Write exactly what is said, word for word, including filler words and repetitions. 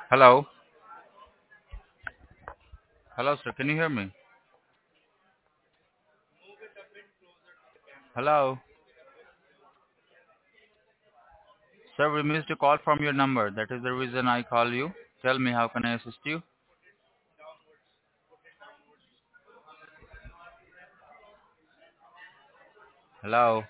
Hello. Hello, sir. Can you hear me? Hello. Sir, we missed a call from your number. That is the reason I call you. Tell me, how can I assist you? Hello.